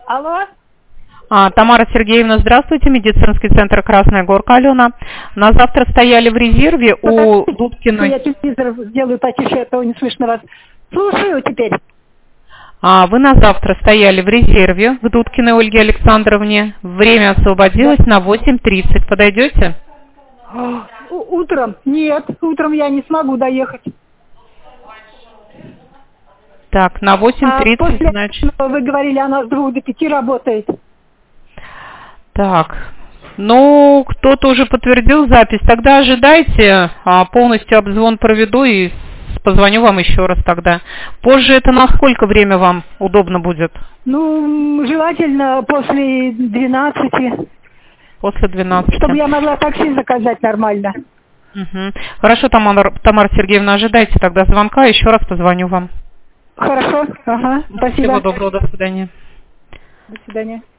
Алло? Тамара Сергеевна, здравствуйте, медицинский центр «Красная Горка», Алена. На завтра стояли в резерве у Дудкиной. Я телевизор сделаю потише, а то не слышно вас. Слушаю теперь. Вы на завтра стояли в резерве в Дудкиной Ольге Александровне. Время освободилось на 8:30. Подойдете? Утром? Нет, утром я не смогу доехать. Так, на 8:30, после, значит. Вы говорили, она с 2 до 5 работает. Так, ну, кто-то уже подтвердил запись. Тогда ожидайте, полностью обзвон проведу и позвоню вам еще раз тогда. Позже это на сколько время вам удобно будет? Ну, желательно после 12. После 12. Чтобы я могла такси заказать нормально. Угу. Хорошо, Тамара Сергеевна, ожидайте тогда звонка, еще раз позвоню вам. Хорошо, ага, спасибо. Всего доброго, до свидания. До свидания.